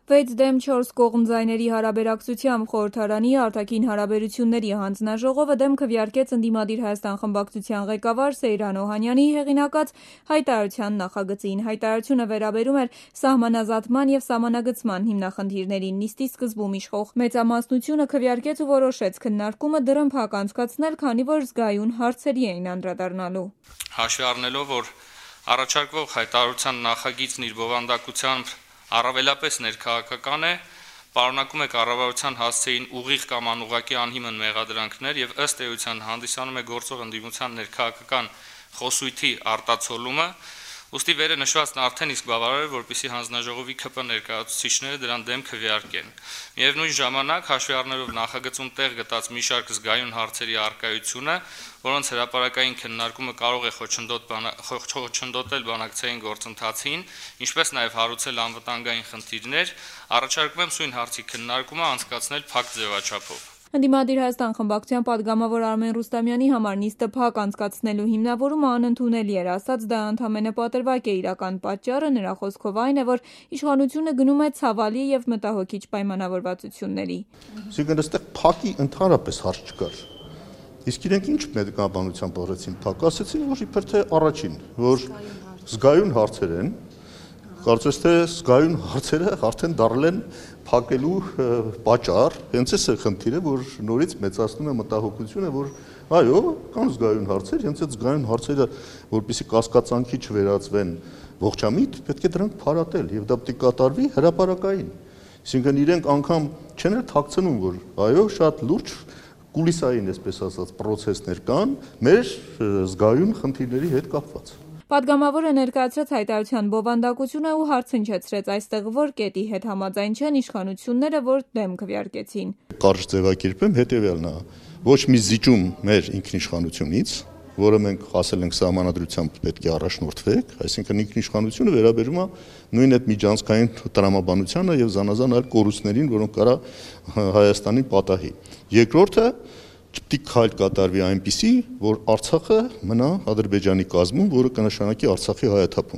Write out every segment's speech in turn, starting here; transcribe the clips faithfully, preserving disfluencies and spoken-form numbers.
վեց դեմ չորս կողմձայների հարաբերակցությամբ խորհրդարանի արտաքին հարաբերությունների հանձնաժողովը դեմ քվեարկեց ընդդիմադիր Հայաստան խմբակցության ղեկավար Սեյրան Օհանյանի հեղինակած հայտարարության նախագծին։ Հայտարարությունը վերաբերում էր սահմանազատման և սահմանագծման հիմնախնդիրներին։ Նիստի սկզբում իշխող մեծամասնությունը քվեարկեց ու որոշեց քննարկումը դռնփակ անցկացնել, քանի որ զգայուն հարցերի էին անդրադառնալու։ Հաշվի առնելով, որ առաջարկվող հայտարարության նախագիծն իր բովանդակությամբ առավելապես ներքաղաքական է, պարունակում է կառավարության հասցեին ուղիղ կամ անուղղակի անհիմն մեղադրանքներ և ըստ էության հանդիսանում է գործող ընդդիմության ներքաղաքական խոսույթի արտացոլումը, ուստի վերը նշվածն արդեն իսկ բավարար է, որպեսզի հանձնաժողովի ՔՊ ներկայացուցիչները դրան դեմ քվեարկեն։ Միևնույն ժամանակ, հաշվի առնելով նախագծում տեղ գտած մի շարք զգայուն հարցերի առկայությունը, որոնց հրապարակային քննարկումը կարող է խոչընդոտել բանակցային գործընթացին, ինչպես նաև հարուցել անվտանգային խնդիրներ, առաջարկում եմ սույն հարցի քննարկումը անցկացնել փակ ձևաչափով։ Ընդդիմադիր Հայաստան խմբակցության պատգամավոր Արմեն Ռուստամյանի համար նիստը փակ անցկացնելու հիմնավորումը անընդունելի էր, ասաց դա ընդամենը պատրվակ է, իրական պատճառը նրա խոսքով այն է, որ իշխանությունը գնում է ցավալի և մտահոգիչ պայմանավորվածությունների։ Այսինքն այստեղ փակի ընդհանրապես հարց չկար։ Իսկ իրենք ինչ մեկնաբանությամբ օրեցին փակ, ասացին, որ իբր թե առաջին, որ զգայուն հարցեր են, կարծես թե զգայուն հարցերը արդեն դառել են փակելու պատճառ, հենց էս է խնդիրը, որ նորից մեծացնում է մտահոգությունը, որ այո, կան զգայուն հարցեր, հենց այդ զգայուն հարցերը, որպեսզի կասկածանքի չվերածվեն ողջամիտ, պետք է դրանք փարատել եւ դա պետք է կատարվի հրապարակային։ Այսինքն իրենք անգամ չեն էլ թաքցնում, որ այո, շատ լուրջ կուլիսային, այսպես ասած, պրոցեսներ կան մեր զգայուն խնդիրների հետ կապված։ Պատգամավորը ներկայացրեց հայտարարության բովանդակությունը ու հարցնչեցրեց այստեղ որ կետի հետ համաձայն չեն իշխանությունները, որ դեմ քվեարկեցին։ Կարճ ձևակերպեմ հետևյալն է. ոչ մի զիջում մեր ինքնիշխանությունից, որը մենք ասել ենք սահմանադրությամբ պետք է առաջնորդվեք, այսինքն ինքնիշխանությունը վերաբերում է նույն այդ միջանցքային տրամաբանությանը եւ զանազան այլ կորուստներին, որոնք կարա Հայաստանի պատահի։ Երկրորդը Պետք է քայլ կատարվի այնպիսի, որ Արցախը մնա Ադրբեջանի կազմում, որը կնշանակի Արցախի հայաթափում։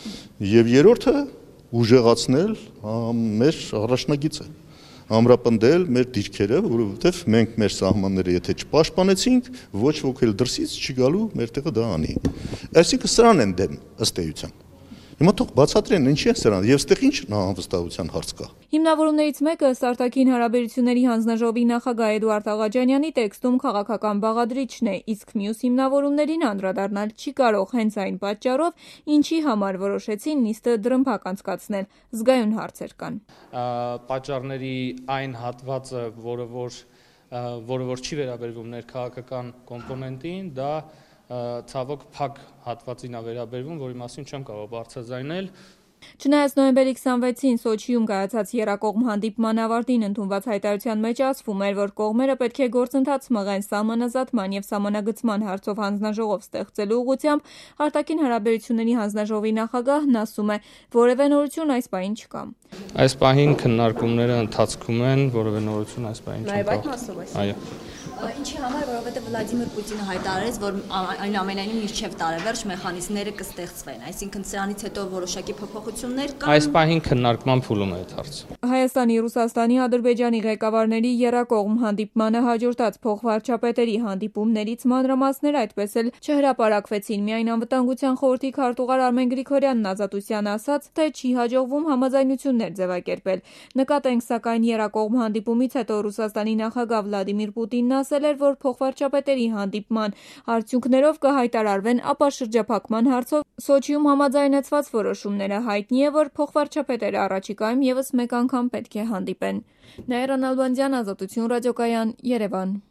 Եվ երրորդը ուժեղացնել մեր առաջնագիծը, ամրապնդել մեր դիրքերը, որովհետև մենք մեր սահմանները եթե չպաշտպանեցինք, ոչ ոք էլ դրսից չի գալու մեր տեղը դա անի։ Այսինքն սրան են դեմ ըստ էության։ Հիմա թող բացատրեն ինչի է սրան, եւ ստեղ ինչ անվստահության հարց կա։ Հիմնավորումներից մեկը ըստ արտաքին հարաբերությունների հանձնաժողովի նախագահ Էդուարդ Աղաջանյանի տեքստում քաղաքական բաղադրիչն է, իսկ մյուս հիմնավորումներին անդրադառնալ չի կարող հենց այն պատճառով, ինչի համար որոշեցին նիստը դռնփակ անցկացնել, զգայուն հարցեր կան։ Պատճառների այն հատվածը, որը որ որը որ չի վերաբերվում ներքաղաքական կոմպոնենտին, դա ցավոք փակ հատվածին է վերաբերվում, որի մասին չեմ կարող բարձրաձայնել։ Չնայած նոյեմբերի քսանվեցին Սոչիում կայացած եռակողմ հանդիպման ավարտին ընդունված հայտարարության մեջ ասվում էր, որ կողմերը պետք է գործընթաց մղեն սահմանազատման և սահմանագծման հարցով հանձնաժողով ստեղծելու ուղղությամբ, արտաքին հարաբերությունների հանձնաժողովի նախագահն ասում է, որևէ նորություն այս պահին չկա։ Այս պահին քննարկումները ընթացքում են, որևէ նորություն այս պահին չկա։ Նաև այդ մասով այս։ Այո։ Ինչի համար, որովհետև Վլադիմիր Պուտինը հայտարարեց, որ այնուամենայնիվ մինչև տարեվերջ մեխանիզմները կստեղծվեն, այսինքն սրանից հետո որոշակի փոփոխություններ կան։ Այս պահին քննարկման փուլում է այդ հարցը։ Հայաստանի, Ռուսաստանի, Ադրբեջանի ղեկավարների եռակողմ հանդիպմանը հաջորդած փոխվարչապետերի հանդիպումներից մանրամասներ այդպես էլ չհրապարակվեցին։ Միայն անվտանգության խորհրդի քարտուղար Արմեն Գրիգորյանն Ազատությանը ասաց, թե չի հաջողվում համաձայնություններ ձևակերպել։ Նկատենք սակայն եռակողմ հանդիպումից հետո Ռուսաստանի նախագահ Վլադիմիր Պուտինն ասել էր, որ փոխվարչապետերի հանդիպման արդյունքներով կհայտարարվեն, ապա շրջափակման հարցով Սոչիում համաձայնեցված որոշումները հայտնի է, որ փոխվարչապետերը առաջիկայում եւս մեկ անգամ պետք է հանդիպեն։ Նաիրա Նալբանդյան, Ազատություն ռադիոկայան, Երևան։